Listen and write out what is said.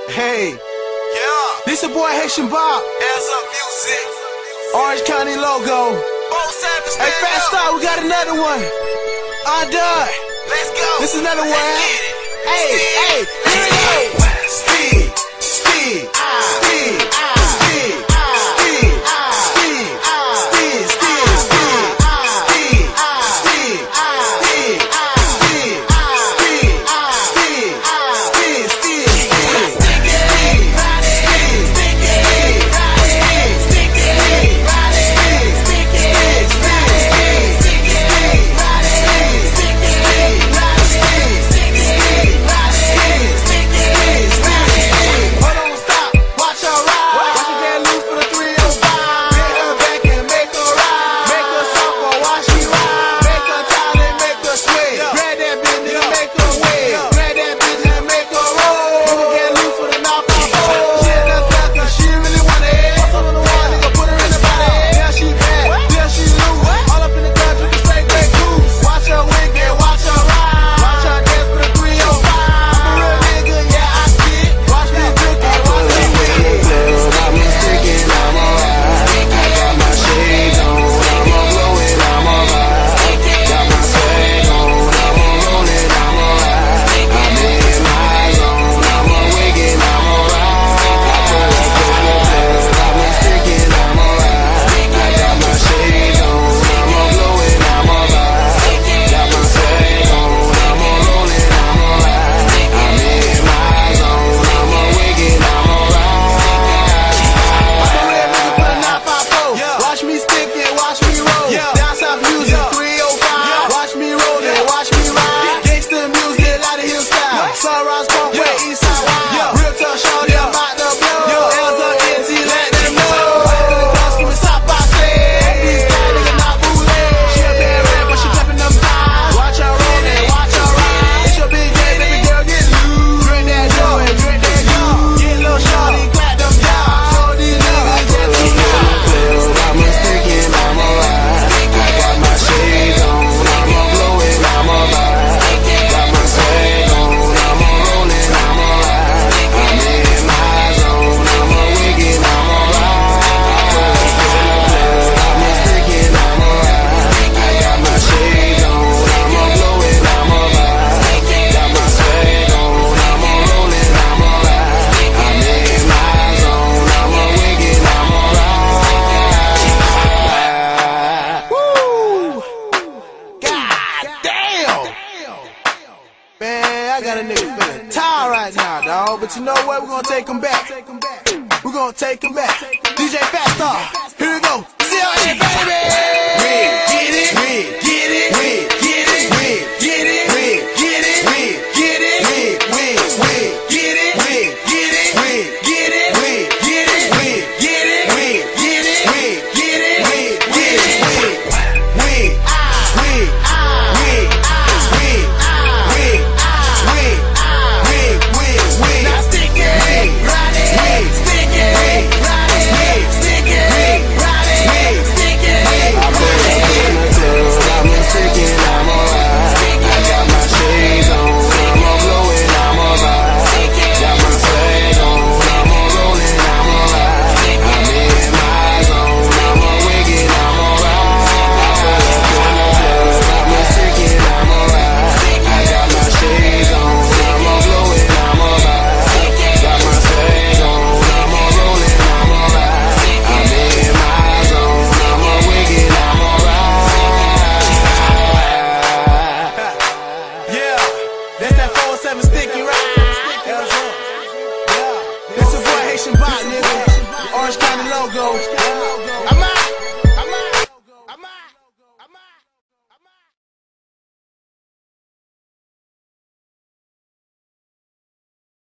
Hey, Yeah, this a boy Haitian Bob, as up music. Orange County logo. Both Savage, Hey, stand Fast up. Star, we got another one. Undone. Let's go. This is another one. Let's get it. Hey, hey, here we go. Speed, speed, speed, speed, speed, speed, speed, speed, speed, speed, speed, speed, I got a nigga feeling tired right now, dawg. But you know what? We're gonna take him back. We're gonna take him back. DJ Fast Star, here we go. CLA, baby! We get it, we get it, we